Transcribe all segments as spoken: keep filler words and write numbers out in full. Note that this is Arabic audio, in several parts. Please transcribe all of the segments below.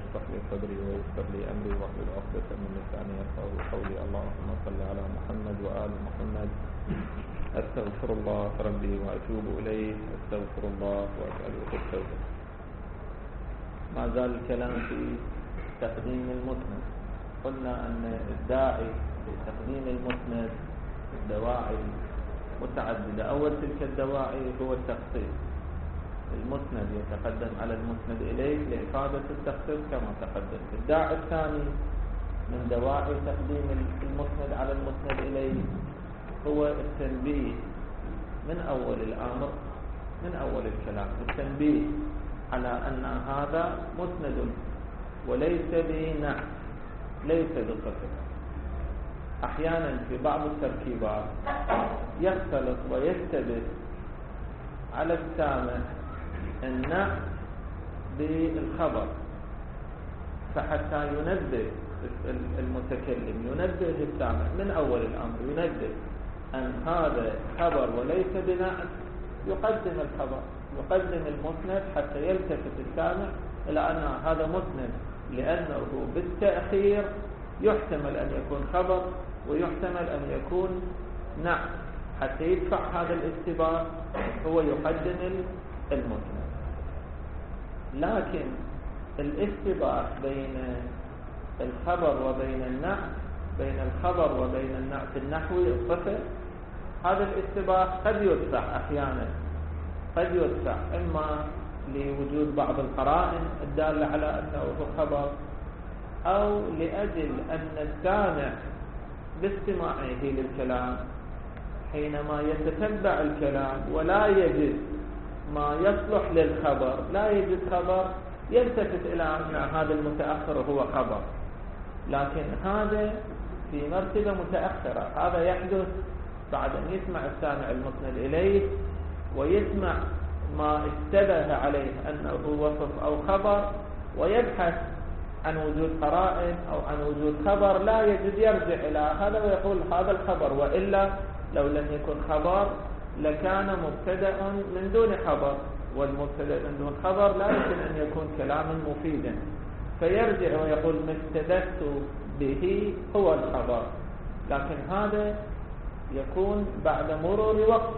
اشرح لي صدري ويسر لي أمري واحلل عقدة من لساني يفقهوا قولي. اللهم صل على محمد وآل محمد. أستغفر الله ربي وأتوب إليه، أستغفر الله وأسأله التوبة. ما زال الكلام في تقديم المسند. قلنا أن الداعي لتقديم المسند الدواعي متعددة. أول تلك الدواعي هو التخصيص. المسند يتقدم على المسند إليه لإفادة التخصيص كما تقدم. الداعي الثاني من دواعي تقديم المسند على المسند إليه هو التنبيه من أول الأمر، من أول الكلام، التنبيه على أن هذا مسند وليس بنعت، ليس بصفة. أحيانا في بعض التركيبات يختلط ويشتبه على السامع النعت بالخبر، فحتى ينبه المتكلم، ينبه السامع من أول الأمر، ينبه أن هذا خبر وليس بنعت، يقدم الخبر، يقدم المسند حتى يلتفت السامع إلى أن هذا مسند، لأنه بالتأخير يحتمل أن يكون خبر ويحتمل أن يكون نعت، حتى يدفع هذا الاشتباه هو يقدم المسند. لكن الاشتباه بين الخبر وبين النعت، بين الخبر وبين النعت النحوي الصفة، هذا الاشتباه قد يدفع أحيانا، قد يدفع إما لوجود بعض القرائن الدالة على أنه خبر، أو لأجل أن السامع باستماعه للكلام حينما يتتبع الكلام ولا يجد ما يصلح للخبر، لا يجد خبر، يلتفت إلى أن هذا المتأخر هو خبر. لكن هذا في مرتبة متأخرة، هذا يحدث بعد أن يسمع السامع المسند إليه ويسمع ما اشتبه عليه أنه وصف أو خبر، ويبحث عن وجود قرائن أو عن وجود خبر، لا يجد، يرجع إلى هذا ويقول هذا الخبر، وإلا لو لم يكن خبر لكان مبتدأ من دون خبر، والمبتدأ من دون خبر لا يمكن أن يكون كلاما مفيدا، فيرجع ويقول ما استدلت به هو الخبر. لكن هذا يكون بعد مرور وقت.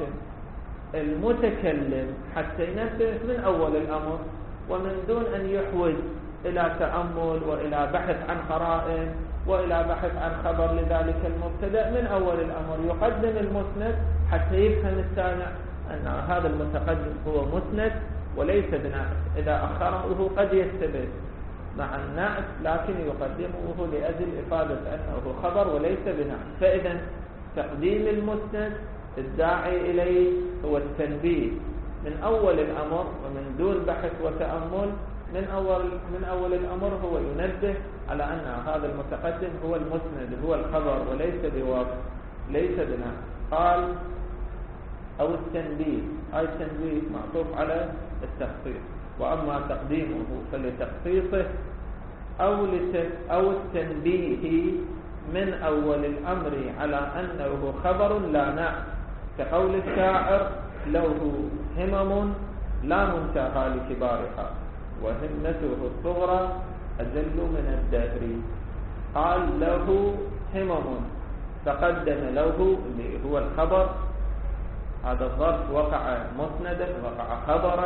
المتكلم حتى ينبه من أول الأمر ومن دون أن يحوج إلى تأمل وإلى بحث عن قرائن وإلى بحث عن خبر لذلك المبتدأ، من أول الأمر يقدم المسند حتى يفهم السامع أن هذا المتقدم هو مسند وليس بنعت. إذا أخره قد يشتبه مع النعت، لكن يقدمه لأجل إفادة أنه خبر وليس بنعت. فإذا تقديم المسند الداعي إليه هو التنبيه من أول الأمر ومن دون بحث وتأمل. من أول من أول الأمر هو ينبه على أن هذا المتقدم هو المسند، هو الخبر وليس بواقع، ليس بنعت. قال أو التنبيه، أي التنبيه معطوف على التخصيص، وأما تقديمه فلتخصيصه أو أو التنبيه من أول الأمر على أنه خبر لا نعت، كقول الشاعر له همم لا منتهى لكبارها وهمته الصغرى أجل من الدهر. قال له همم، تقدم له اللي هو الخبر، هذا الظرف وقع مسندا وقع خبرا،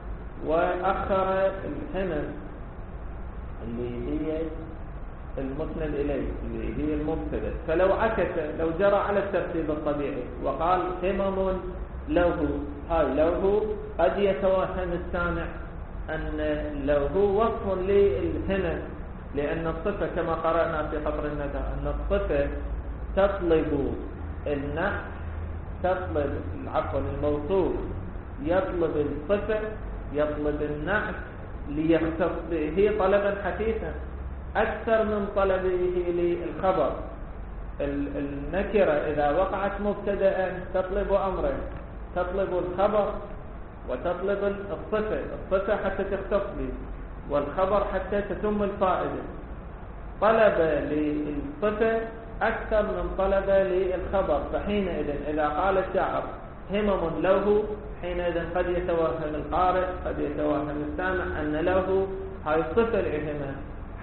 وأخر الهمم اللي هي المسند إليه اللي هي المبتدأ. فلو عكس، لو جرى على الترتيب الطبيعي وقال همم له، هاي له قد يتوهم السامع أن له وصف للهمم، لأن الصفة كما قرأنا في قطر الندى أن الصفة تطلب النعت، تطلب عفوا الموصوف يطلب الصفة، يطلب النعت ليختص به طلبا حثيثا أكثر من طلبه للخبر. النكرة إذا وقعت مبتدأ تطلب أمرين، تطلب الخبر وتطلب الصفة، الصفة حتى تختص به والخبر حتى تتم الفائدة. طلب للصفة أكثر من طلب للخبر، فحينئذ إذا قال الشاعر همم له، حينئذ قد يتوهم القارئ، قد يتوهم السامع أن له هاي الصفة الهمم،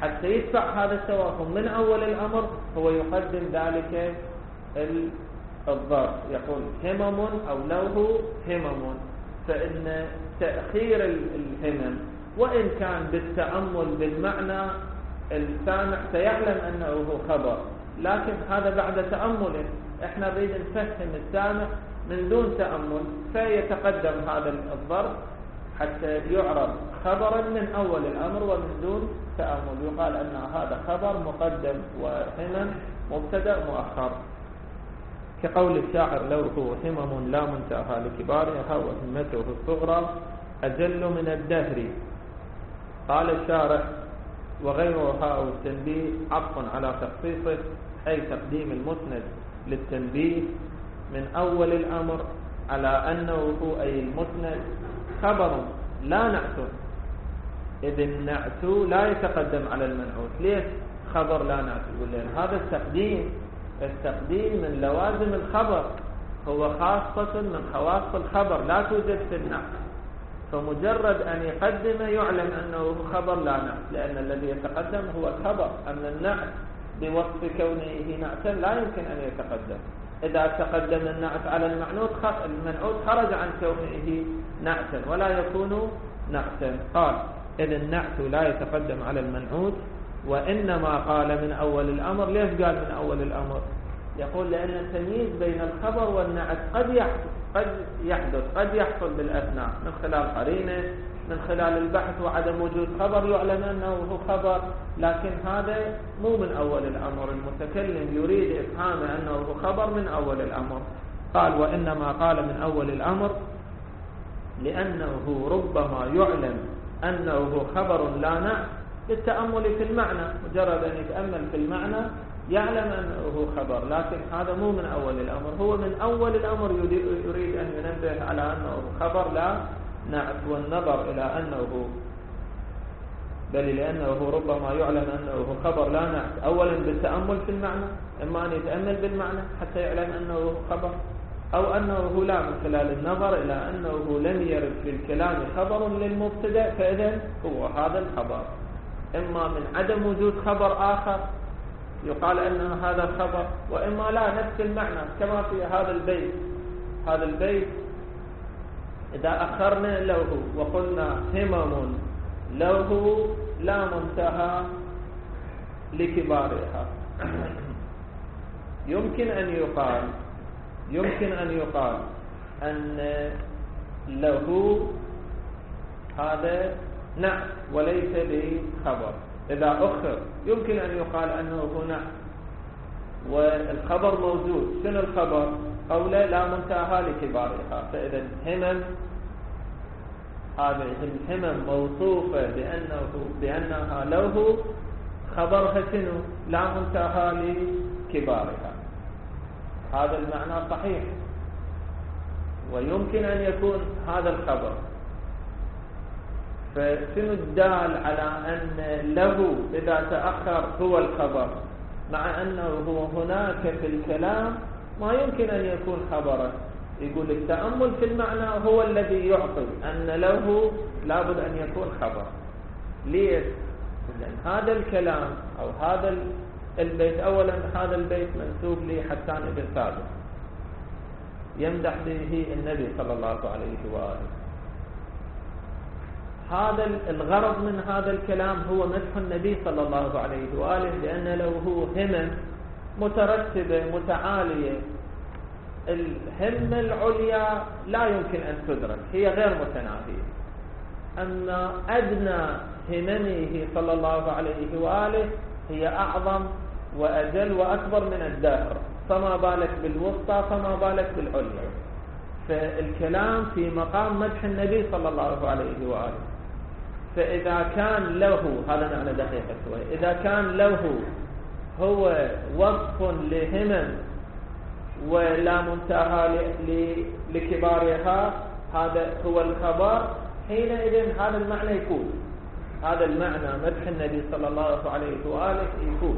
حتى يدفع هذا التوهم من أول الأمر هو يقدم ذلك الظرف، يقول همم أو له همم. فإن تأخير الهمم وإن كان بالتأمل بالمعنى السامع سيعلم أنه هو خبر، لكن هذا بعد تأمل. احنا نريد نفهم السامع من دون تأمل، فيتقدم هذا الظرف حتى يعرض خبرا من أول الأمر ومن دون تأمل. يقال أن هذا خبر مقدم وهمم مبتدأ مؤخر، كقول الشاعر: له همم لا منتهى لكبارها وهمته الصغرى أجل من الدهر. قال الشارح: وغيرها أو التنبيه عطف على تخصيصه، أي تقديم المسند للتنبيه من أول الأمر على أنه هو أي المسند خبر لا نعت، إذ النعت لا يتقدم على المنعوت. ليش خبر لا نعت؟ يقول لأن هذا التقديم التقديم من لوازم الخبر، هو خاصة من خواص الخبر لا توجد في النعت، فمجرد أن يقدم يعلم أنه خبر لا نعت، لأن الذي يتقدم هو الخبر. أما النعت بوصف كونه نعتا لا يمكن أن يتقدم. إذا تقدم النعت على المنعوت المنعوت خرج عن كونه نعتا ولا يكون نعتا. قال: إذ النعت لا يتقدم على المنعوت، وإنما قال من أول الأمر. ليش قال من أول الأمر؟ يقول لأن التمييز بين الخبر والنعت قد يحدث قد يحدث قد يحصل بالأثناء من خلال قرينة، من خلال البحث وعدم وجود خبر يعلم أنه هو خبر، لكن هذا مو من أول الأمر. المتكلم يريد إفهام أنه هو خبر من أول الأمر. قال: وإنما قال من أول الأمر لأنه ربما يعلم أنه هو خبر لا نعت للتأمل في المعنى. مجرد أن يتأمل في المعنى يعلم أنه هو خبر، لكن هذا مو من أول الأمر. هو من أول الأمر يريد أن ينبه على أنه خبر لا نعت، والنظر إلى أنه بل لأنه ربما يعلم أنه خبر لا نعت أولا بالتأمل في المعنى، إما أن يتأمل بالمعنى حتى يعلم أنه خبر، أو أنه لا من خلال النظر إلى أنه لم يرد في الكلام خبر للمبتدأ، فإذن هو هذا الخبر. إما من عدم وجود خبر آخر يقال أنه هذا الخبر، وإما لا نفس المعنى، كما في هذا البيت. هذا البيت إذا أخرنا له وقلنا همم له لا منتهى لكبارها، يمكن أن يقال يمكن أن يقال أن له هذا نعت وليس بخبر. إذا أخر يمكن أن يقال أنه هنا والخبر موجود. شنو الخبر؟ قوله لا منتهى لكبارها. فإذا همم هذه الهمم موصوفة بأنه بأنها له خبرها شنو؟ لا منتهى لكبارها. هذا المعنى صحيح، ويمكن أن يكون هذا الخبر. فشنو الدال على أن له إذا تأخر هو الخبر، مع أنه هو هناك في الكلام ما يمكن أن يكون خبرا؟ يقول التأمل في المعنى هو الذي يعطي أن له لابد أن يكون خبر. ليش؟ لأن هذا الكلام أو هذا البيت، أولا هذا البيت منسوب لحسان بن ثابت يمدح به النبي صلى الله عليه وآله. هذا الغرض من هذا الكلام هو مدح النبي صلى الله عليه وآله، لأن له همم مترتبة متعالية. الهمة العليا لا يمكن أن تدرك، هي غير متناهية. أما أدنى هممه صلى الله عليه وآله هي أعظم وأجل وأكبر من الدهر، فما بالك بالوسطى فما بالك بالعليا. فالكلام في مقام مدح النبي صلى الله عليه وآله. فإذا كان له، هذا معنى دقيق شوي، إذا كان له هو وصف لهمم ولا منتهى لكبارها، هذا هو الخبر، حينئذ هذا المعنى يكون هذا المعنى مدح النبي صلى الله عليه وآله يكون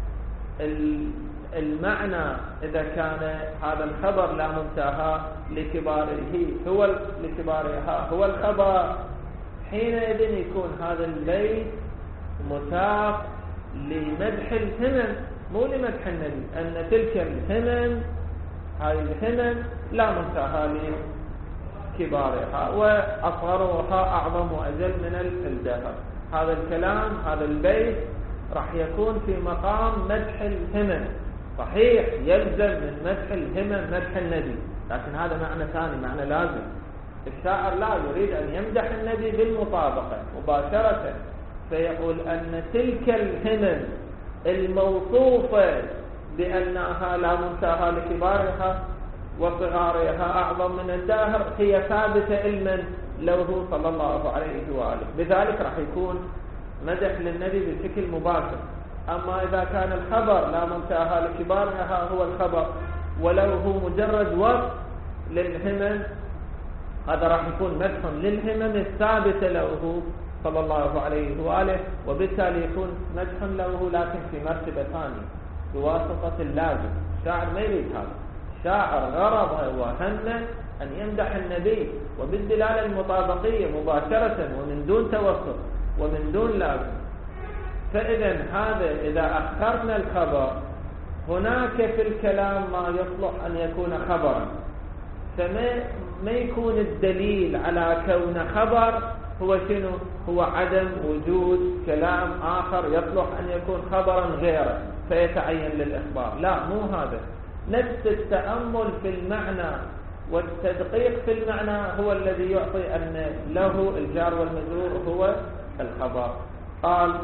المعنى. إذا كان هذا الخبر لا منتهى لكباره هو لكبارها هو الخبر، حينئذ يكون هذا البيت مساق لمدح الهمم مو لمدح النبي، أن تلك الهمم هذه الهمم لا منتهى لكبارها وأصغرها أعظم وأجل من الدهر. هذا الكلام هذا البيت راح يكون في مقام مدح الهمم. صحيح يلزم من مدح الهمم مدح النبي، لكن هذا معنى ثاني، معنى لازم. الشاعر لا يريد أن يمدح النبي بالمطابقة مباشرة، فيقول أن تلك الهمم الموصوفة بأنها لا منتهى لكبارها وصغارها أعظم من الدهر هي ثابتة علما له صلى الله عليه وآله، بذلك راح يكون مدح للنبي بشكل مباشر. أما إذا كان الخبر لا منتهى لكبارها هو الخبر ولو هو مجرد وصف للهمم، هذا راح يكون مدح للهمم الثابتة له صلى الله عليه وآله، وبالتالي يكون مدح له لكن في مرتبة ثانية بواسطة اللازم. الشاعر ما يريد هذا، الشاعر غرضه وهمه أن يمدح النبي وبالدلالة المطابقية مباشرة ومن دون توسط ومن دون لازم. فإذا هذا إذا أخرنا الخبر هناك في الكلام ما يصلح أن يكون خبرا، فما ما يكون الدليل على كون خبر هو شنو؟ هو عدم وجود كلام آخر يصلح أن يكون خبرا غيره فيتعين للإخبار. لا، مو هذا. نفس التأمل في المعنى والتدقيق في المعنى هو الذي يعطي أن له الجار والمجرور هو الخبر. قال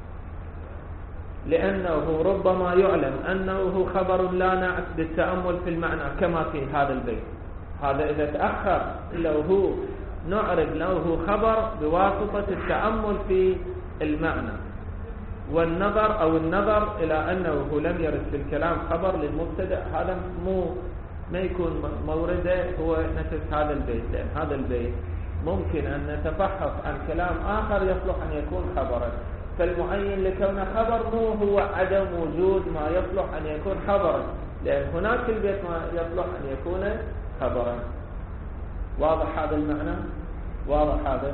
لأنه ربما يعلم أنه خبر لا نعت بالتأمل في المعنى كما في هذا البيت. هذا إذا تأخر له نعرف له خبر بواسطة التأمل في المعنى والنظر أو النظر إلى أنه لم يرد في الكلام خبر للمبتدأ، هذا مو ما يكون مورده هو نفس هذا البيت، لأن هذا البيت ممكن أن نتفحص عن كلام آخر يصلح أن يكون خبرا، فالمعين لكون خبر مو هو عدم وجود ما يصلح أن يكون خبرا، لأن هناك في البيت ما يصلح أن يكون خبرا. واضح هذا المعنى؟ واضح هذا؟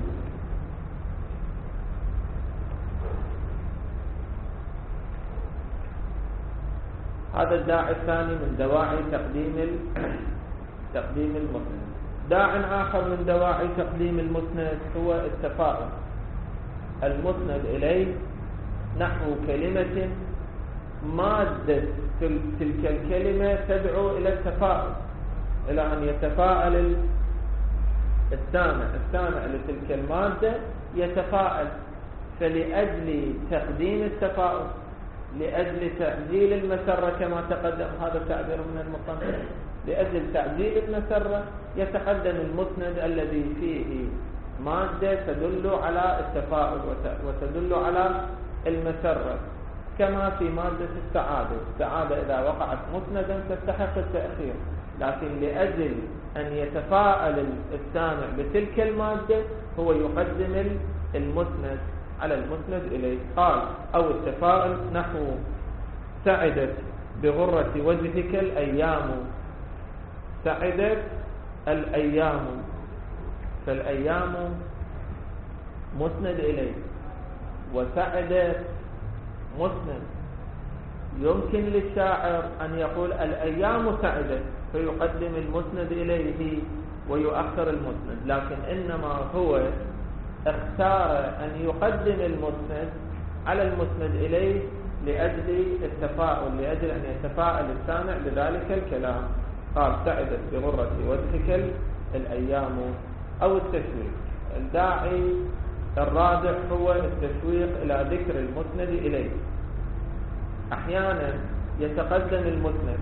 هذا الداعي الثاني من دواعي تقديم تقديم المسند. داع آخر من دواعي تقديم المسند هو التفاؤل. المسند إليه نحو كلمة مادة تلك الكلمة تدعو إلى التفاؤل، إلى أن يتفاءل السامع السامع لتلك المادة يتفاءل، فلأجل تقديم التفاؤل لأجل تعجيل المسرة كما تقدم، هذا تعبير من المصنف، لأجل تعجيل المسرة يتقدم المسند الذي فيه مادة تدل على التفاؤل وتدل على المسرة، كما في مادة السعادة. السعادة إذا وقعت مسندا تستحق التأخير، لكن لأجل أن يتفاءل السامع بتلك المادة هو يقدم المسند على المسند إليه. قال أو التفاؤل نحو سعدت بغرة وجهك الأيام، سعدت الأيام، فالأيام مسند إليه وسعدت مسند. يمكن للشاعر أن يقول الأيام سعدت فيقدم المسند إليه ويؤخر المسند، لكن إنما هو اختار أن يقدم المسند على المسند إليه لأجل التفاؤل، لأجل أن يتفاءل السامع بذلك الكلام. قال سعدت بغرة وجهك الأيام أو التشويق. الداعي الرابع هو التشويق إلى ذكر المسند إليه. أحيانا يتقدم المسند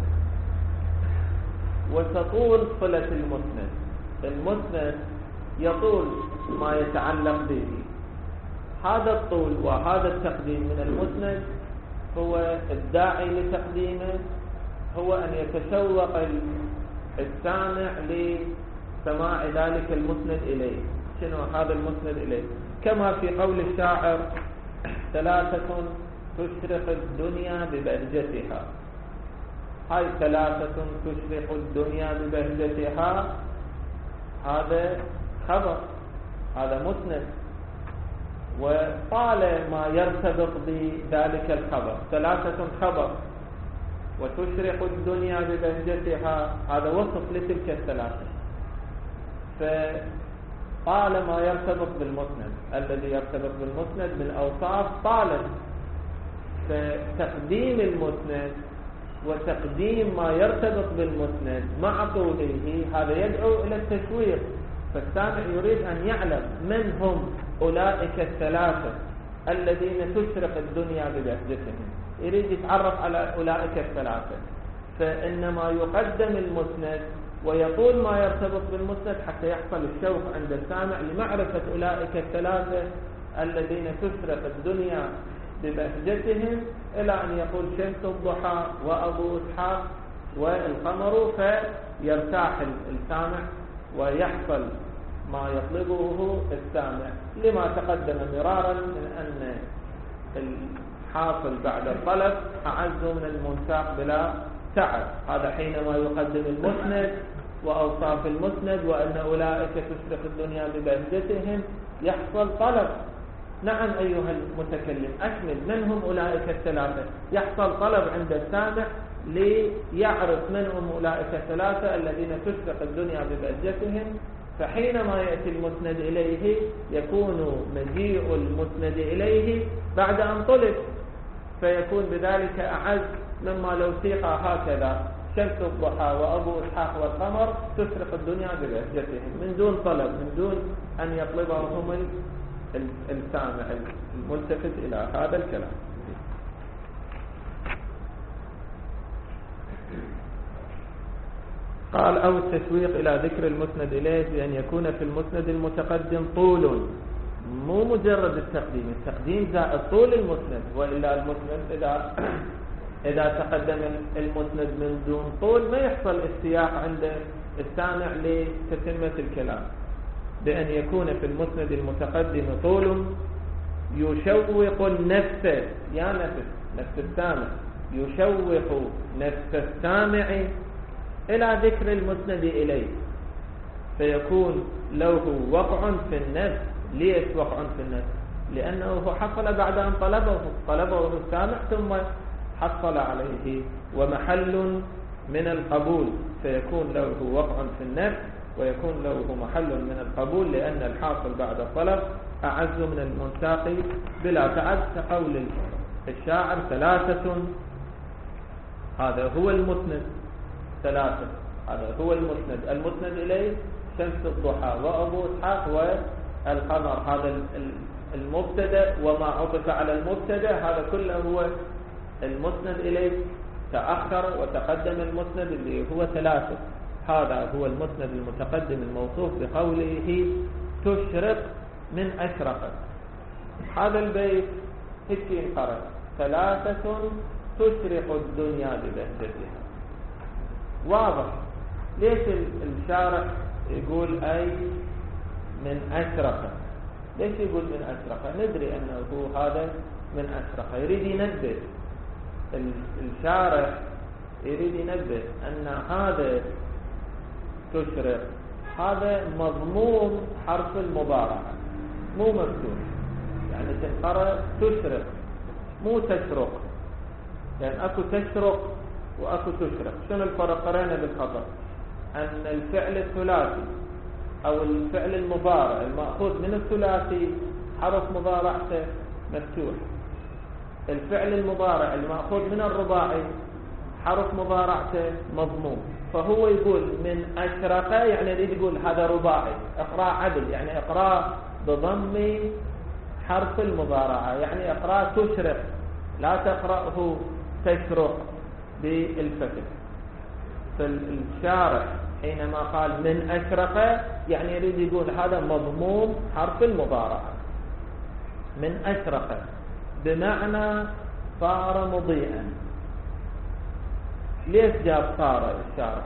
وتطول صلة المسند، المسند يطول ما يتعلق به. هذا الطول وهذا التقديم من المسند هو الداعي لتقديمه، هو أن يتشوق السامع لسماع ذلك المسند إليه. شنو هذا المسند إليه؟ كما في قول الشاعر ثلاثة تشرق الدنيا ببهجتها. هاي ثلاثة تشرق الدنيا ببهجتها، هذا خبر، هذا مسند، وطال ما يرتبط بذلك الخبر. ثلاثة خبر وتشرق الدنيا ببهجتها، هذا وصف لتلك الثلاثة. فطال ما يرتبط بالمسند، الذي يرتبط بالمسند من أوصاف طالت. فتقديم المسند وتقديم ما يرتبط بالمسند مع طوله هذا يدعو إلى التشويق. فالسامع يريد أن يعلم من هم أولئك الثلاثة الذين تشرق الدنيا ببهجتهم، يريد يتعرف على أولئك الثلاثة. فإنما يقدم المسند ويطول ما يرتبط بالمسند حتى يحصل الشوق عند السامع لمعرفة أولئك الثلاثة الذين تشرق الدنيا ببهجتهم، إلى أن يقول شمس الضحى وأبو إسحاق والقمر، فيرتاح السامع ويحصل ما يطلبه السامع. لما تقدم مرارا من أن الحاصل بعد الطلب أعز من المنساق بلا تعب. هذا حينما يقدم المسند وأوصاف المسند وأن أولئك تشرق الدنيا ببهجتهم يحصل طلب. نعم أيها المتكلم أكمل، من هم أولئك الثلاثة؟ يحصل طلب عند السامع ليعرف من هم أولئك الثلاثة الذين تشرق الدنيا ببهجتهم. فحينما يأتي المسند إليه يكون مجيء المسند إليه بعد أن طلب، فيكون بذلك أعز مما لو سيق هكذا شمس الضحى وأبو إسحاق والقمر تشرق الدنيا ببهجتهم من دون طلب، من دون أن يطلبهم السامع الملتفت إلى هذا الكلام. قال أو التشويق إلى ذكر المسند إليه بأن يكون في المسند المتقدم طول، مو مجرد التقديم، التقديم زائد طول المسند، وإلا المسند إذا إذا تقدم المسند من دون طول ما يحصل استياق عند السامع لتتمة الكلام. بأن يكون في المسند المتقدم طول يشوق النفس، يا نفس نفس السامع، يشوق نفس السامع إلى ذكر المسند إليه، فيكون له وقع في النفس. ليش وقع في النفس؟ لأنه حصل بعد أن طلبه طلبه السامع ثم حصل عليه، ومحل من القبول، فيكون له وقع في النفس ويكون له محل من القبول، لأن الحاصل بعد الطلب أعز من المنساق بلا تعد. كقول الشاعر ثلاثة، هذا هو المسند، ثلاثة هذا هو المسند، المسند إليه شمس الضحى وأبو إسحاق والقمر، هذا المبتدأ وما عطف على المبتدأ، هذا كله هو المسند إليه. تأخر وتقدم المسند اللي هو ثلاثة، هذا هو المسند المتقدم الموصوف بقوله تشرق من أشرق. هذا البيت هيك ينقرأ ثلاثة تشرق الدنيا ببهجتها. واضح ليش الشارح يقول أي من أشرق؟ ليش يقول من أشرق؟ ندري أنه هذا من أشرق، يريد ينبه الشارح، يريد ينبه أن هذا تشرق هذا مضموم حرف المضارعة مو مفتوح، يعني تنقرأ تشرق مو تشرق، يعني أكو تشرق وأكو تشرق. شنو الفرق؟ قرأنا بالخطأ أن الفعل الثلاثي أو الفعل المضارع المأخوذ من الثلاثي حرف مضارعته مفتوح، الفعل المضارع المأخوذ من الرباعي حرف مضارعته مضموم. فهو يقول من أشرق يعني يريد يقول هذا رباعي، اقرأ عدل، يعني اقرأ بضم حرف المضارعة، يعني اقرأ تشرق لا تقرأه تشرق بالفتح. فالشارح حينما قال من أشرق يعني يريد يقول هذا مضموم حرف المضارعة، من أشرق بمعنى صار مضيئا. ليش جاب صار الشارح؟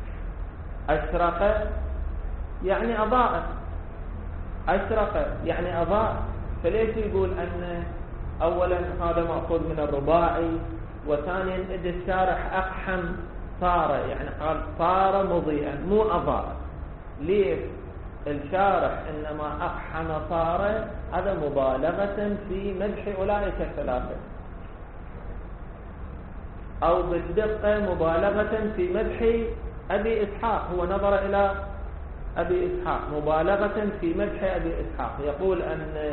أشرق يعني أضاء، أشرق يعني أضاء، فليش يقول أن أولا هذا مأخوذ من الرباعي، وثانيا إذا الشارح أقحم صار يعني قال صار مضيئا مو أضاء. ليش؟ الشارح إنما أقحم صار، هذا مبالغة في مدح أولئك الثلاثة، أو بالدقة مبالغة في مدح أبي إسحاق. هو نظر إلى أبي إسحاق مبالغة في مدح أبي إسحاق، يقول أن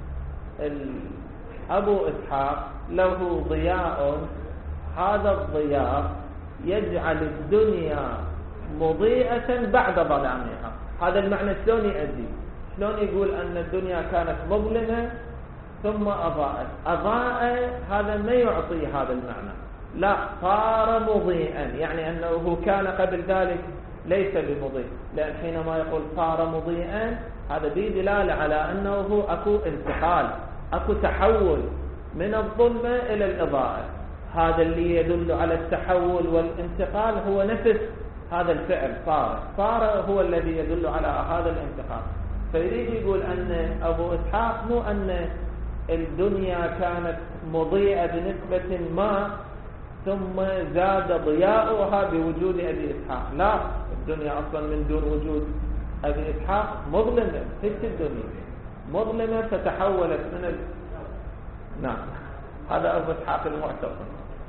أبو إسحاق له ضياء، هذا الضياء يجعل الدنيا مضيئة بعد ظلامها. هذا المعنى شلون يؤدي؟ شلون يقول أن الدنيا كانت مظلمة ثم أضاءت؟ أضاء هذا ما يعطي هذا المعنى، لا، صار مضيئا، يعني أنه كان قبل ذلك ليس بمضيء، لأن حينما يقول صار مضيئا هذا بدلالة على أنه أكو انتقال، أكو تحول من الظلمة إلى الإضاءة. هذا اللي يدل على التحول والانتقال هو نفس هذا الفعل صار، صار هو الذي يدل على هذا الانتقال. فيريد يقول أن أبو إسحاق مو أن الدنيا كانت مضيئة بنسبة ما ثم زاد ضياؤها بوجود أبي إسحاق، لا، الدنيا أصلا من دون وجود أبي إسحاق مظلمة، هيك الدنيا مظلمة فتحولت من ال... نعم، هذا أبو إسحاق المعتصم،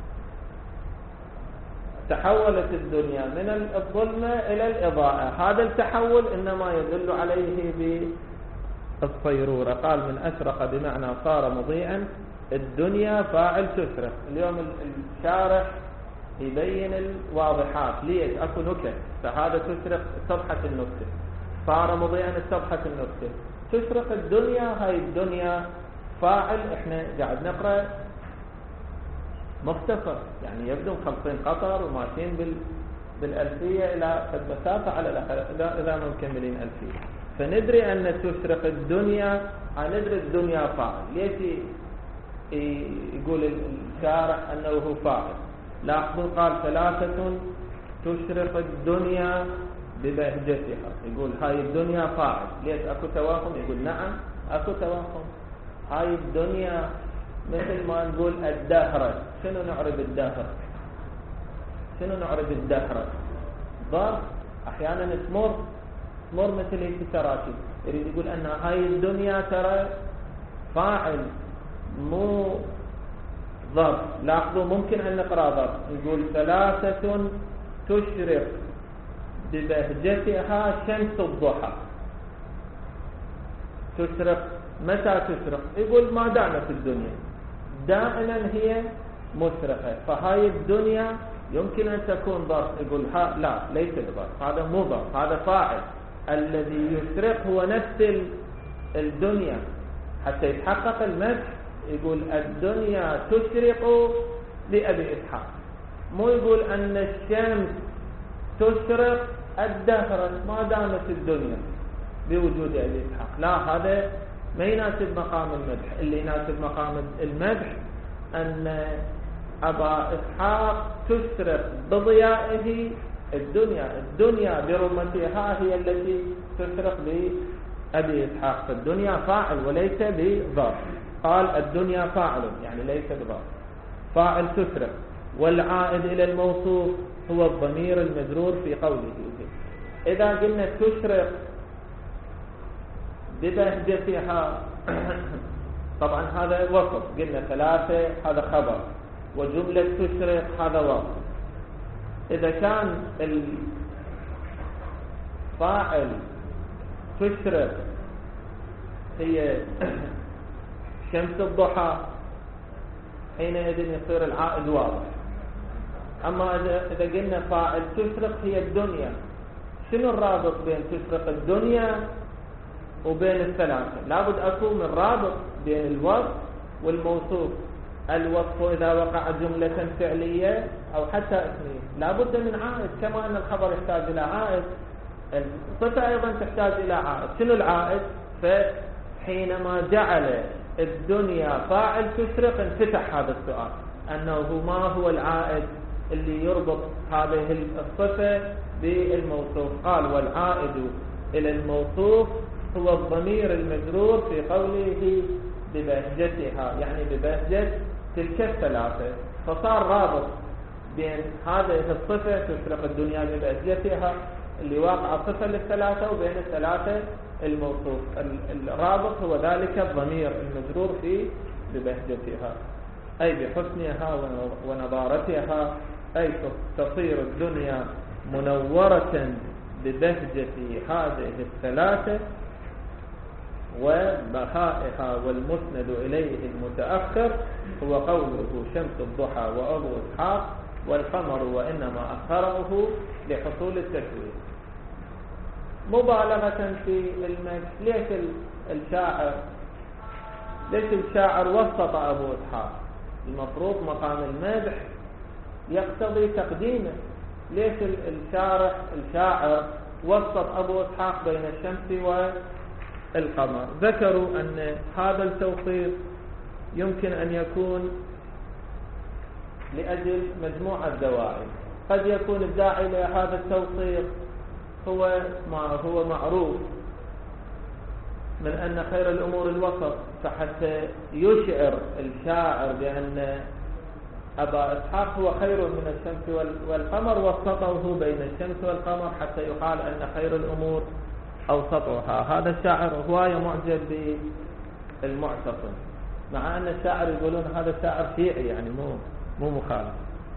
تحولت الدنيا من الظلمة إلى الإضاءة. هذا التحول إنما يدل عليه بالصيرورة. قال من أشرق بمعنى صار مضيئا، الدنيا فاعل تشرق. اليوم الشارح يبين الواضحات، ليش أكو نكت، فهذا تشرق صفحة النكتة، صار مضيئا صفحة النكتة، تشرق الدنيا، هاي الدنيا فاعل. احنا قاعد نقرأ مختصر، يعني يبدو مخلصين قطر وماشيين بال بالألفية إلى قد مسافة على الأقل إذا إذا ما مكملين ألفية، فندري أن تشرق الدنيا، ندري الدنيا فاعل. ليش يقول الشارح أنه هو فاعل؟ لاحظوا قال ثلاثة تشرق الدنيا ببهجتها، يقول هاي الدنيا فاعل. ليش أكو توافق؟ يقول نعم أكو توافق. هاي الدنيا مثل ما نقول الدهر، شنو نعرف الدهر؟ شنو نعرف الدهر؟ ظرف، أحيانا تمر تمر مثل هيك تراكيب. يريد يقول أن هاي الدنيا ترى فاعل مو ظرف. لاحظوا ممكن أن نقرأ ظرف، نقول ثلاثة تشرق ببهجتها شمس الضحى. تشرق متى تشرق؟ يقول ما دامت الدنيا دائما هي مشرقة، فهاي الدنيا يمكن أن تكون ظرف. يقول ها لا، ليس ظرف، هذا مو ظرف، هذا فاعل. الذي يشرق هو نفس الدنيا حتى يتحقق المدح. يقول الدنيا تشرق لأبي إسحاق، مو يقول أن الشمس تشرق الدهر ما دامت الدنيا بوجود أبي إسحاق، لا، هذا ما يناسب مقام المدح. اللي يناسب مقام المدح أن أبا إسحاق تشرق بضيائه الدنيا، الدنيا برمتها هي التي تشرق بأبي إسحاق، فالدنيا فاعل وليس بظرف. قال الدنيا فاعل يعني ليس بظرف، فاعل تشرق. والعائد إلى الموصوف هو الضمير المجرور في قوله. إذا قلنا تشرق ببهجتها طبعا هذا وصف، قلنا ثلاثة هذا خبر، وجملة تشرق هذا وصف. إذا كان الفاعل تشرق هي شمس الضحى، حينئذ يصير العائد واضح. أما إذا قلنا فاعل تشرق هي الدنيا، شنو الرابط بين تشرق الدنيا وبين الثلاثة؟ لابد أكون من رابط بين الوصف والموصوف. الوصف إذا وقع جملة فعلية أو حتى اسمية لابد من عائد، كما أن الخبر يحتاج إلى عائد، الصفة أيضا تحتاج إلى عائد. شنو العائد؟ فحينما جعل الدنيا فاعل تشرق انفتح هذا السؤال، أنه ما هو العائد اللي يربط هذه الصفة بالموصوف؟ قال والعائد إلى الموصوف هو الضمير المجرور في قوله ببهجتها، يعني ببهجة تلك الثلاثة. فصار رابط بين هذه الصفة تشرق الدنيا ببهجتها اللي واقع صفة للثلاثة وبين الثلاثة الموصوف. الرابط هو ذلك الضمير المجرور في ببهجتها، أي بحسنها ونضارتها، أي تصير الدنيا منورة ببهجة هذه الثلاثة وبهائها. والمسند إليه المتأخر هو قوله شمس الضحى وأبو إسحاق والقمر وإنما أخره لحصول التكوير. مبالغة في المدح. ليش الشاعر ليش الشاعر وسط أبو إسحاق؟ المفروض مقام المدح يقتضي تقديمه. ليش الشارح الشاعر وسط أبو إسحاق بين الشمس والقمر؟ ذكروا أن هذا التوصيف يمكن أن يكون لأجل مجموعة دواعي. قد يكون الداعي لهذا التوصيف هو ما هو معروف من أن خير الأمور الوسط، فحتى يشعر الشاعر بأن أبا إسحاق هو خير من الشمس والقمر وسطه بين الشمس والقمر حتى يقال أن خير الأمور أوسطها. هذا الشاعر هواية معجب بالمعتصم، مع أن الشاعر يقولون هذا الشاعر شيعي يعني مو مو مخالف،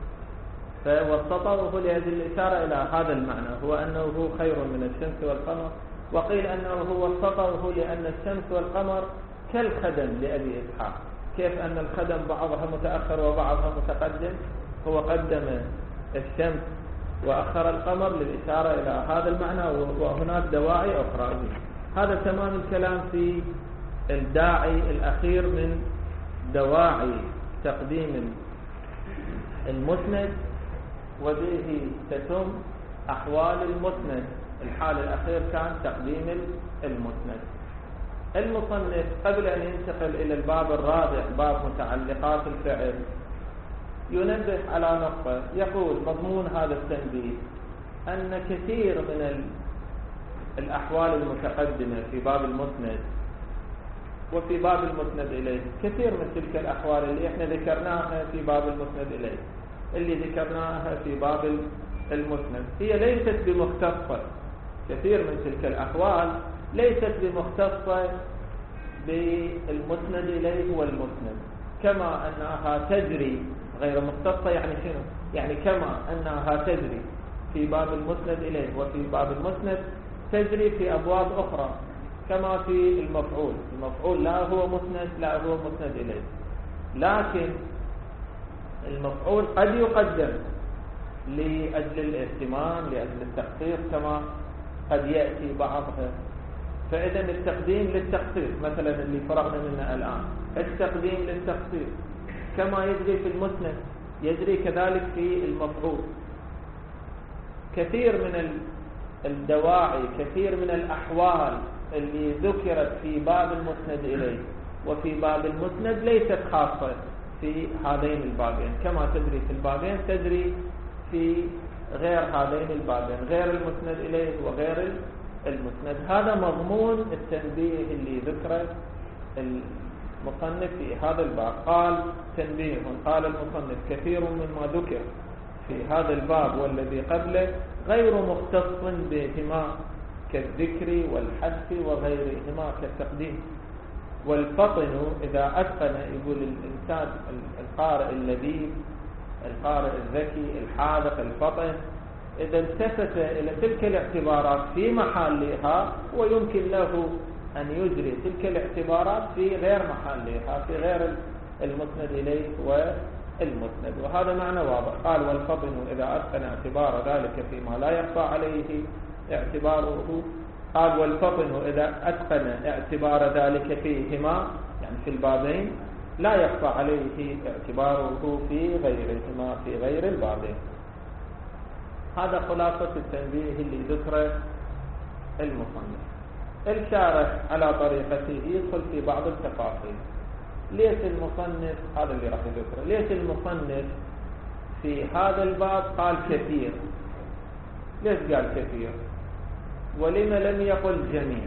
فوسطه لأجل الإشارة إلى هذا المعنى، هو أنه خير من الشمس والقمر. وقيل أنه وسطه لأن الشمس والقمر كالخدم لأبي إسحاق. كيف أن الخدم بعضها متأخر وبعضها متقدم، هو قدم الشمس وأخر القمر للإشارة إلى هذا المعنى، وهناك دواعي أخرى. هذا تمام الكلام في الداعي الأخير من دواعي تقديم المسند، وبه تتم أحوال المسند. الحال الأخير كان تقديم المسند. المصنف قبل أن ينتقل إلى الباب الرابع باب متعلقات الفعل ينبه على نقطة. يقول مضمون هذا التنبيه أن كثير من الأحوال المتقدمة في باب المسند وفي باب المسند إليه، كثير من تلك الأحوال اللي احنا ذكرناها في باب المسند إليه اللي ذكرناها في باب المسند هي ليست بمختصة. كثير من تلك الأحوال ليست بمختصة بالمسند إليه والمسند، كما أنها تجري غير مختصة. يعني شنو؟ يعني كما أنها تجري في باب المسند إليه وفي باب المسند تجري في أبواب أخرى، كما في المفعول. المفعول لا هو مسند لا هو مسند إليه، لكن المفعول قد يقدم لأجل الاهتمام لأجل التخصيص كما قد يأتي بعضها. فإذا التقديم للتخصيص مثلا اللي فرغنا منه الآن، التقديم للتخصيص كما يجري في المسند يجري كذلك في المفعول. كثير من الدواعي كثير من الأحوال اللي ذكرت في باب المسند إليه وفي باب المسند ليست خاصة في هذين البابين، كما تجري في البابين تجري في غير هذين البابين، غير المسند إليه وغير المسند. هذا مضمون التنبيه اللي ذكره المصنف في هذا الباب. قال تنبيه، قال المصنف كثير مما ذكر في هذا الباب والذي قبله غير مختص بهما كالذكر والحذف وغيرهما كالتقديم والفطن. إذا أتقن، يقول الإنسان القارئ اللذيذ القارئ الذكي الحاذق الفطن، إذا التفت إلى تلك الاعتبارات في محلها ويمكن له أن يجري تلك الاعتبارات في غير محلها في غير المسند إليه والمسند، وهذا معنى واضح. قال والفطن إذا أتقن اعتبار ذلك فيما لا يخفى عليه اعتباره. قال والفطن إذا أتقن اعتبار ذلك فيهما يعني في البابين لا يخفى عليه اعتباره في غيرهما في غير البابين. هذا خلاصة التنبيه اللي ذكره المصنف. الشارح على طريقته يدخل في بعض التفاصيل. ليش المصنف هذا اللي راح يذكره ليش المصنف في هذا الباب قال كثير؟ ليش قال كثير ولما لم يقل جميع؟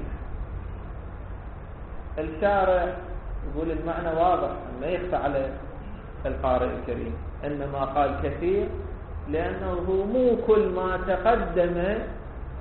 الشارح يقول المعنى واضح ما يخفى على القارئ الكريم، إنما قال كثير لأنه مو كل ما تقدم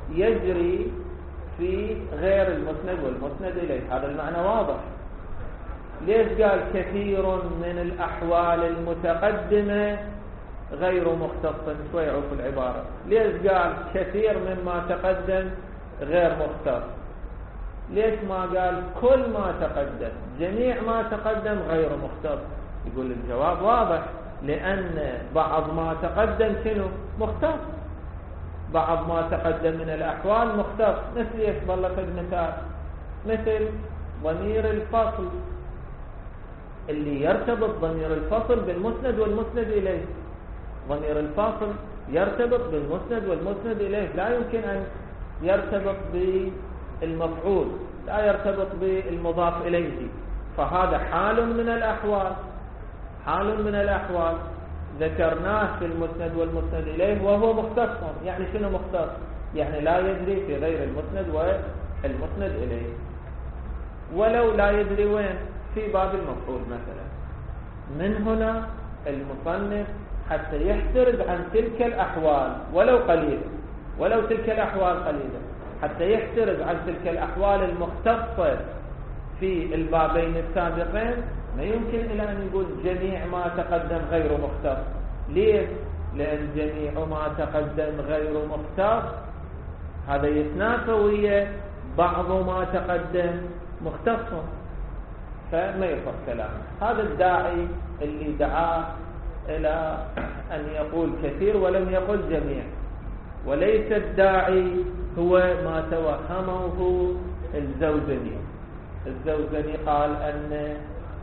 يجري في غير المسند والمسند إليه. هذا المعنى واضح. ليش قال كثير من الأحوال المتقدمة غير مختص؟ شوي عرف العبارة. ليش قال كثير مما تقدم غير مختص؟ ليش ما قال كل ما تقدم، جميع ما تقدم غير مختص؟ يقول الجواب واضح، لأن بعض ما تقدم شنو؟ مختص. بعض ما تقدم من الأحوال مختص. مثل يشبه لك المثال، مثل ضمير الفصل اللي يرتبط ضمير الفصل بالمسند والمسند إليه. ضمير الفصل يرتبط بالمسند والمسند إليه، لا يمكن أن يرتبط بالمفعول، لا يرتبط بالمضاف إليه. فهذا حال من الأحوال، حال من الأحوال ذكرناه في المسند والمسند إليه وهو مختص. يعني شنو مختص؟ يعني لا يجري في غير المسند والمسند إليه، ولو لا يجري وين؟ في باب المفعول مثلا. من هنا المصنف حتى يحترز عن تلك الأحوال ولو قليلا، ولو تلك الأحوال قليلا، حتى يحترز عن تلك الأحوال المختصة في البابين السابقين، ما يمكن إلى أن يقول جميع ما تقدم غير مختص. ليه؟ لأن جميع ما تقدم غير مختص هذا يتنافى ويا بعض ما تقدم مختص، فما يصح كلامه. هذا الداعي اللي دعاه إلى أن يقول كثير ولم يقل جميع، وليس الداعي هو ما توهمه الزوزني. الزوزني قال أن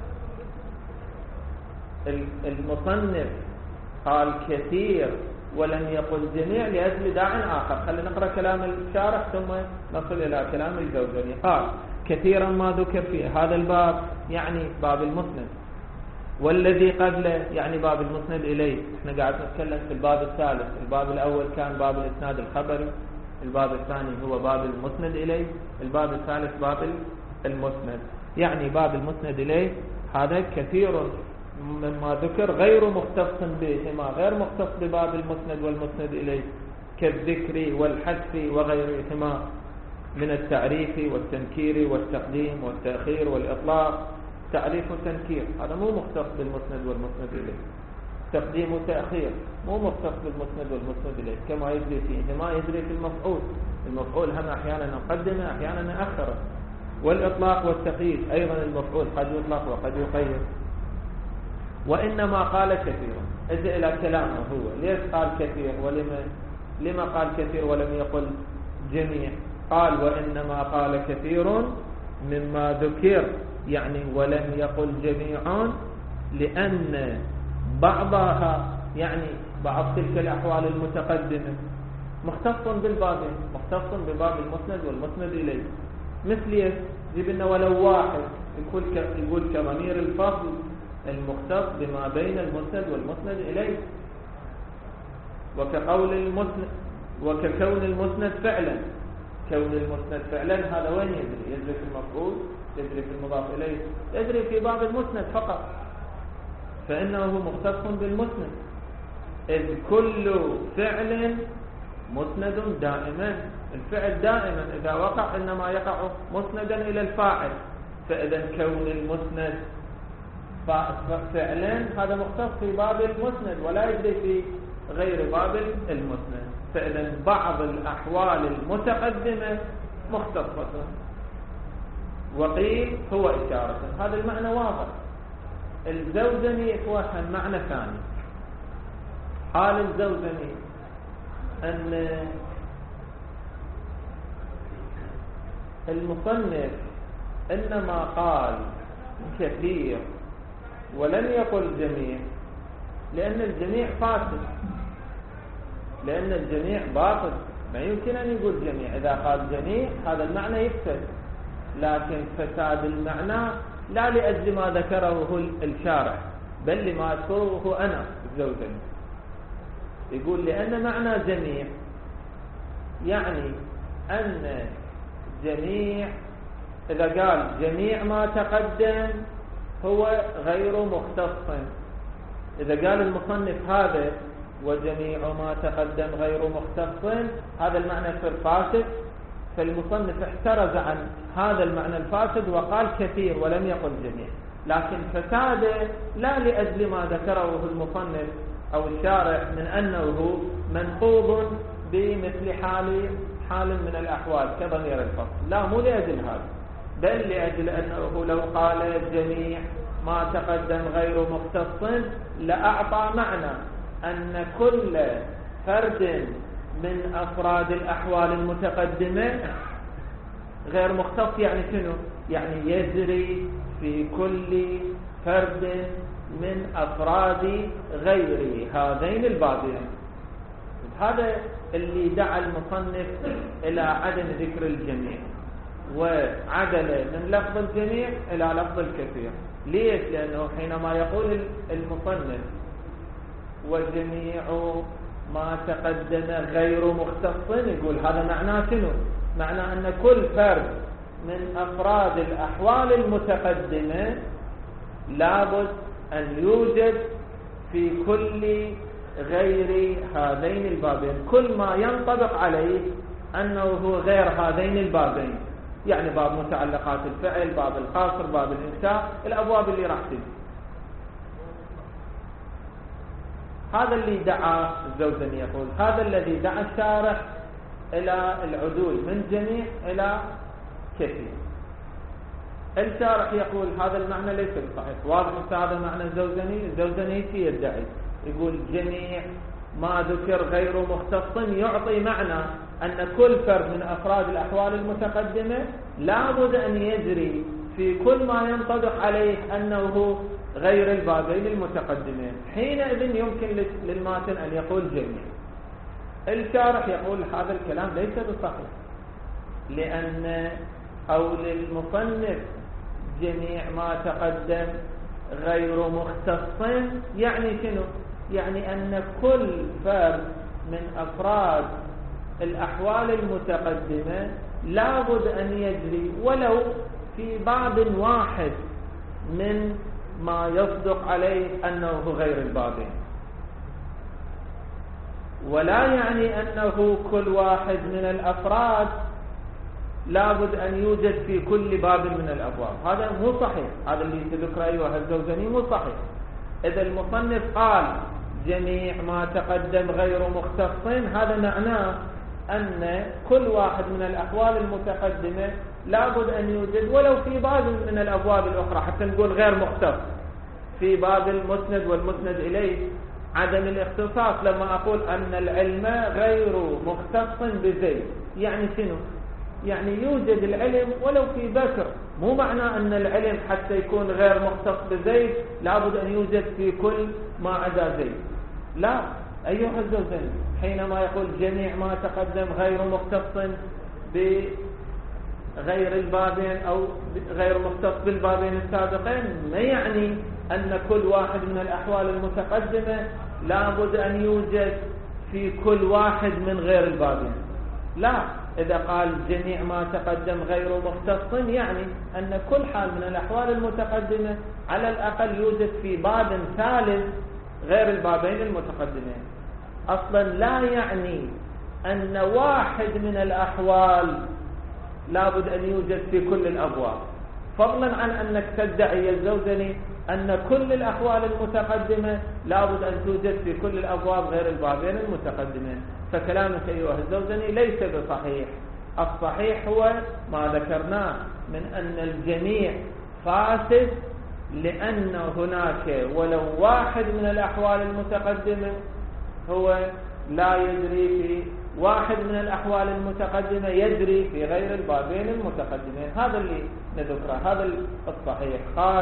المصنف قال كثير ولم يقل جميع لأجل داع آخر. خلينا نقرأ كلام الشارح ثم نصل إلى كلام الزوزني. قال كثيرا ما ذكر في هذا الباب، يعني باب المسند، والذي قبله يعني باب المسند إليه. احنا قاعد نتكلم في الباب الثالث. الباب الأول كان باب الإسناد الخبري، الباب الثاني هو باب المسند إليه، الباب الثالث باب المسند. يعني باب المسند إليه هذا كثير مما ذكر غير مختص بهما، غير مختص بباب المسند والمسند إليه، كالذكر والحذف وغيرهما من التعريف والتنكير والتقديم والتأخير والإطلاق. تعريف وتنكير هذا مو مختص بالمسند والمسند إليه. تقديم وتأخير مو مختص بالمسند والمسند إليه، كما يجري فيه ما يجري في المفعول. المفعول هم أحيانا نقدمه أحيانا نأخره. والإطلاق والتقييد أيضا المفعول قد يطلق وقد يقيد. وإنما قال كثير. إذا إلى كلامه هو ليش قال كثير ولما لما قال كثير ولم يقل جميع؟ قال وإنما قال كثير مما ذكر، يعني ولم يقل جميع، لأن بعضها يعني بعض تلك الأحوال المتقدمة مختص بالبابين، مختص بباب المسند والمسند إليه. مثل يجيب لنا ولو واحد يقول يقول كضمير الفصل المختص بما بين المسند والمسند إليه، وكقول المسند وككون المسند فعلا. كون المسند فعلا هذا وين يجري؟ يجري في المفعول، يجري في المضاف إليه، يجري في باب المسند فقط، فإنه مختص بالمسند. إذ كل فعل مسند دائما. الفعل دائما إذا وقع إنما يقع مسندا إلى الفاعل، فإذا كون المسند فعلا هذا مختص في باب المسند ولا يجري في غير باب المسند. فإذا بعض الأحوال المتقدمة مختصة. وقيل هو إشارة. هذا المعنى واضح. الزوزني يتوهم معنى ثاني. قال الزوزني أن المصنف إنما قال كثير ولم يقل جميع لأن الجميع فاسد، لأن الجميع باطل، ما يمكن أن يقول جميع. إذا قال جميع هذا المعنى يفسد، لكن فساد المعنى لا لأجل ما ذكره الشارح بل لما أذكره أنا الزوزني. يقول لأن معنى جميع يعني أن جميع، إذا قال جميع ما تقدم هو غير مختص. إذا قال المصنف هذا وجميع ما تقدم غير مختص، هذا المعنى يصير فاسد. فالمصنف احترز عن هذا المعنى الفاسد وقال كثير ولم يقل جميع، لكن فساده لا لأجل ما ذكره المصنف أو الشارح من أنه منقوض بمثل حال حال من الأحوال كضمير الفصل، لا، مو لأجل هذا، بل لأجل أنه لو قال جميع ما تقدم غير مختص لأعطى معنى أن كل فرد من أفراد الأحوال المتقدمة غير مختص. يعني شنو؟ يعني يجري في كل فرد من أفراد غير هذين البابين. هذا اللي دعا المصنف إلى عدم ذكر الجميع وعدل من لفظ الجميع إلى لفظ الكثير. ليش؟ لأنه حينما يقول المصنف وجميع ما تقدم غير مختص، يقول هذا معناه شنو؟ معناه أن كل فرد من أفراد الأحوال المتقدمة لابد أن يوجد في كل غير هذين البابين، كل ما ينطبق عليه أنه هو غير هذين البابين، يعني باب متعلقات الفعل، باب القاصر، باب الإنشاء، الأبواب اللي راح تجي. هذا اللي دعا الزوزني، يقول هذا الذي دعا الشارح إلى العدول من جميع إلى كثير. الشارح يقول هذا المعنى ليس بصحيح. واضح هذا معنى الزوزني. الزوزني يدعي يقول جميع ما ذكر غير مختص يعطي معنى أن كل فرد من أفراد الأحوال المتقدمة لابد أن يجري في كل ما ينطبق عليه أنه غير البابين المتقدمين، حينئذ يمكن للماتن أن يقول جميع. الشارح يقول هذا الكلام ليس بصحيح، لأن أو للمصنف جميع ما تقدم غير مختص يعني شنو؟ يعني أن كل فرد من أفراد الأحوال المتقدمة لابد أن يجري ولو في باب واحد من ما يصدق عليه أنه غير البابين، ولا يعني أنه كل واحد من الأفراد لابد أن يوجد في كل باب من الأبواب. هذا مو صحيح، هذا اللي تذكر أيها الزوزني مو صحيح. إذا المصنف قال جميع ما تقدم غير مختص، هذا معناه أن كل واحد من الأحوال المتقدمة لابد أن يوجد ولو في باب من الأبواب الأخرى، حتى نقول غير مختص في باب المسند والمسند إليه عدم الاختصاص. لما أقول أن العلم غير مختص بزيد يعني شنو؟ يعني يوجد العلم ولو في بكر، مو معنى أن العلم حتى يكون غير مختص بزيد لابد أن يوجد في كل ما عدا زيد. لا أيها الزوجين، حينما يقول جميع ما تقدم غير مختص بغير البابين أو غير مختص بالبابين السابقين، ما يعني أن كل واحد من الأحوال المتقدمة لابد أن يوجد في كل واحد من غير البابين. لا، إذا قال جميع ما تقدم غير مختص يعني أن كل حال من الأحوال المتقدمة على الأقل يوجد في باب ثالث غير البابين المتقدمين. أصلا لا يعني أن واحد من الأحوال لابد أن يوجد في كل الأبواب، فضلا عن أنك تدعي الزوزني أن كل الأحوال المتقدمة لابد أن توجد في كل الأبواب غير البابين المتقدمين. فكلامك أيها الزوزني ليس بصحيح. الصحيح هو ما ذكرناه من أن الجميع فاسد، لأن هناك ولو واحد من الأحوال المتقدمة هو لا يجري في واحد من الأحوال المتقدمة يجري في غير البابين المتقدمين. هذا اللي نذكره، هذا الصحيح. قال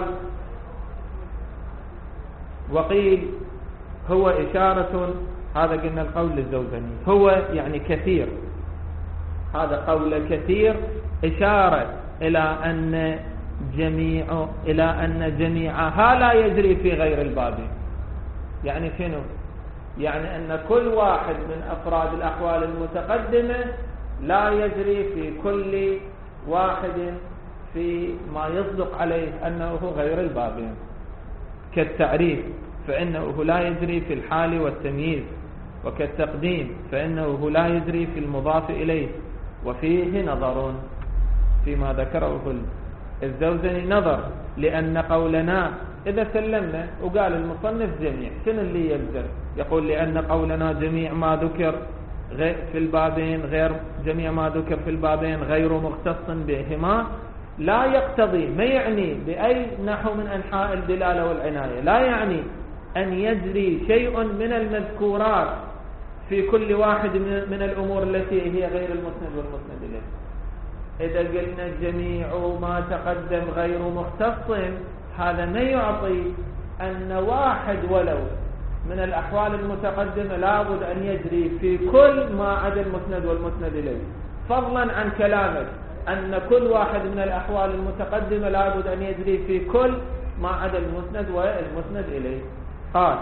وقيل هو إشارة، هذا قلنا القول للزوزني، هو يعني كثير، هذا قول كثير إشارة إلى أن جميع إلى أن جميعها لا يجري في غير البابين. يعني شنو؟ يعني أن كل واحد من أفراد الأحوال المتقدمة لا يجري في كل واحد في ما يصدق عليه أنه غير البابين، كالتعريف فإنه لا يجري في الحال والتمييز وكالتقديم فإنه لا يجري في المضاف إليه. وفيه نظر فيما ذكره الزوزني، نظر، لأن قولنا إذا سلمنا وقال المصنف جميع، شنو اللي يلزم؟ يقول لأن قولنا جميع ما ذكر في البابين غير جميع ما ذكر في البابين غير مختص بهما، لا يقتضي، ما يعني بأي نحو من أنحاء الدلالة والعناية، لا يعني أن يجري شيء من المذكورات في كل واحد من الأمور التي هي غير المسند والمسند إليه. إذا قلنا جميع ما تقدم غير مختص، هذا ما يعطي أن واحد ولو من الأحوال المتقدمة لابد أن يجري في كل ما عدا المسند والمسند إليه، فضلا عن كلامك أن كل واحد من الأحوال المتقدمة لابد أن يجري في كل ما عدا المسند والمسند إليه. قال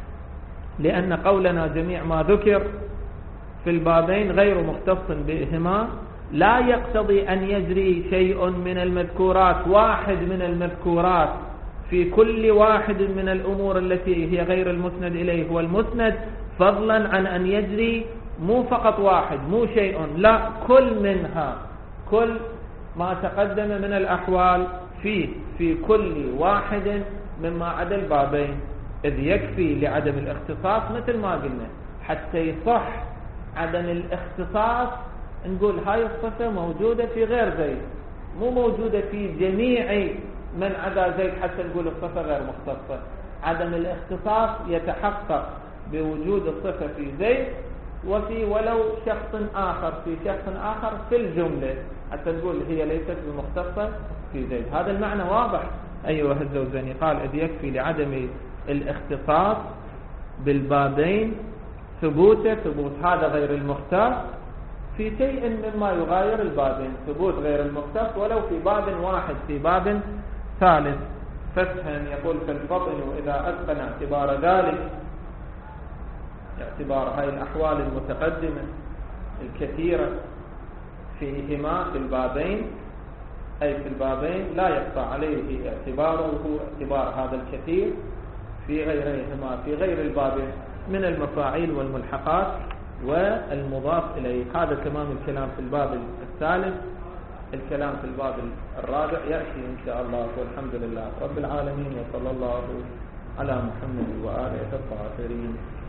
لأن قولنا جميع ما ذكر في البابين غير مختص بهما لا يقتضي أن يجري شيء من المذكورات، واحد من المذكورات في كل واحد من الأمور التي هي غير المسند إليه هو المسند، فضلا عن أن يجري مو فقط واحد، مو شيء، لا، كل منها، كل ما تقدم من الأحوال فيه في كل واحد مما عدا البابين، إذ يكفي لعدم الاختصاص مثل ما قلنا حتى يصح عدم الاختصاص نقول هاي الصفة موجودة في غير زيد، مو موجودة في جميع من عدا زيد حتى نقول الصفة غير مختصة. عدم الاختصاص يتحقق بوجود الصفة في زيد وفي ولو شخص آخر في شخص آخر في الجملة حتى نقول هي ليست بمختصة في زيد. هذا المعنى واضح أيها الزوزني. قال إذ يكفي لعدم الاختصاص بالبابين ثبوته، ثبوت هذا غير المختص في شيء مما يغاير البابين، ثبوت غير المختص ولو في باب واحد في باب ثالث. فافهم، يقول فالفطن إذا أتقن اعتبار ذلك، اعتبار هاي الأحوال المتقدمة الكثيرة فيهما في البابين، أي في البابين لا يقطع عليه اعتباره اعتبار هذا الكثير في غيرهما في غير البابين من المفاعيل والملحقات والمضاف إليه. هذا تمام الكلام في الباب الثالث. الكلام في الباب الرابع يأتي إن شاء الله، والحمد لله رب العالمين، وصلى الله على محمد وآله الطاهرين.